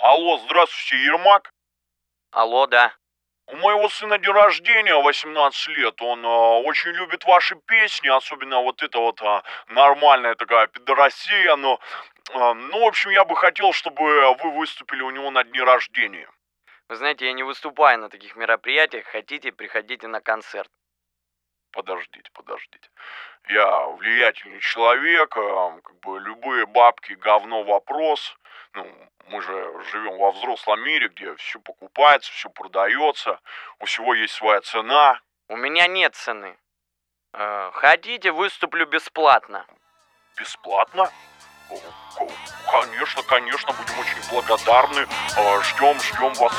Алло, здравствуйте, Ермак? Алло, да. У моего сына день рождения, 18 лет. Он очень любит ваши песни, особенно вот это вот нормальная такая пидорасия. Но, в общем, я бы хотел, чтобы вы выступили у него на дне рождения. Вы знаете, я не выступаю на таких мероприятиях. Хотите, приходите на концерт. Подождите. Я влиятельный человек, как бы любые бабки, говно, вопрос. Мы же живем во взрослом мире, где все покупается, все продается, у всего есть своя цена. У меня нет цены. Хотите, выступлю бесплатно. Бесплатно? Конечно, будем очень благодарны. Ждем вас.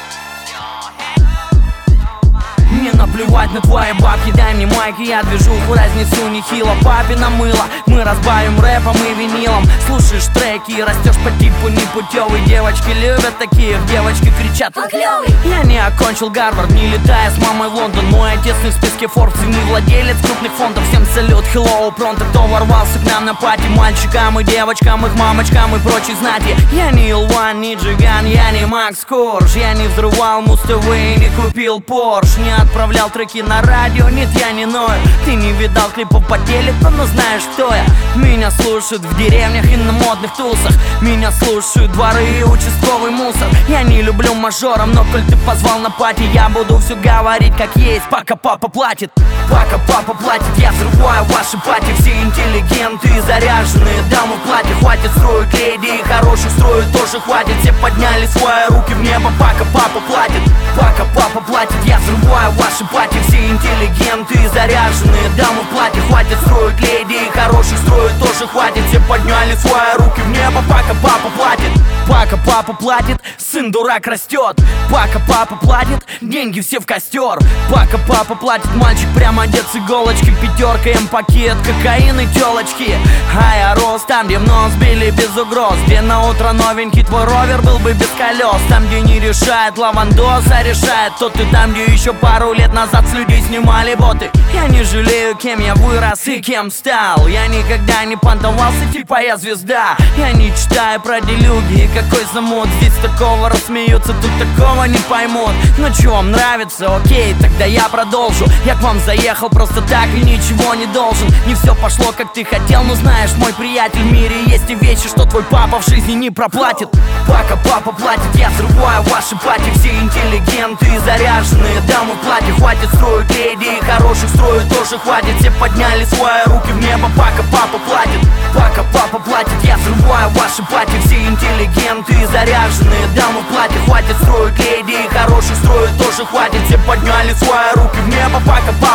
Мне наплевать на твои бабки, дай мне майки, я движуху разнесу нехило. Папина мыло, мы разбавим рэпом и винилом. Слушаешь треки и растешь по типу непутевый. Девочки любят таких, девочки кричат: он клёвый. Я не окончил Гарвард, не летая с мамой в Лондон. Мой отец не в списке Forbes и не владелец крупных фондов. Всем салют, hello, пронто, кто ворвался к нам на пати. Мальчикам и девочкам, их мамочкам и прочей знати. Я не Илван, не Джиган, я не Макс Корж. Я не взрывал Муз-ТВ и не купил Порш. Не отправлял треки на радио, нет, я не ною. Ты не видал клипов по телеку, но знаешь, кто я. Меня слушают в деревнях и на модных тусах. Меня слушают дворы и участковый мусор. Я не люблю мажором, но коль ты позвал на пати, я буду все говорить как есть, пока папа платит. Пока папа платит, я взрываю ваши пати. Все интеллигенты и заряженные дамы в платье. Хватит строить леди, и хороших строить тоже хватит. Все подняли свои руки в небо, пока папа платит. Пока папа платит, я взрываю ваши пати. Все интеллигенты и заряженные дамы в платье. Хватит строить леди, и хороших строить тоже хватит. Все подняли свои руки в небо, пока папа платит. Пока папа платит, сын дурак растет. Пока папа платит, деньги все в костер. Пока папа платит, мальчик прямо одет с иголочки. Пятерка, М-пакет, кокаин и телочки. А я рос там, где в нос били без угроз. Где на утро новенький твой ровер был бы без колес. Там, где не решает лавандос, а решает тот. И там, где еще пару лет назад с людей снимали боты. Я не жалею, кем я вырос и кем стал. Я никогда не понтовался, типа я звезда. Я не читаю про делюги и какой замут. Здесь такого рассмеются, тут такого не поймут. Но чё вам нравится, окей, тогда я продолжу. Я к вам заехал просто так и ничего не должен. Не все пошло, как ты хотел, но знаешь, мой приятель, в мире есть и вещи, что твой папа в жизни не проплатит. Пока папа платит, я взрываю ваши пати. Все интеллигенты и заряженные дамы в платье. Хватит строить леди, и хороших строить тоже хватит. Все подняли свои руки в небо, пока папа платит. Пока папа платит, я взрываю ваши пати. Все интеллигенты и заряженные дамы в платье. Хватит строить леди, и хороших строить тоже хватит. Все подняли свои руки в небо, пока папа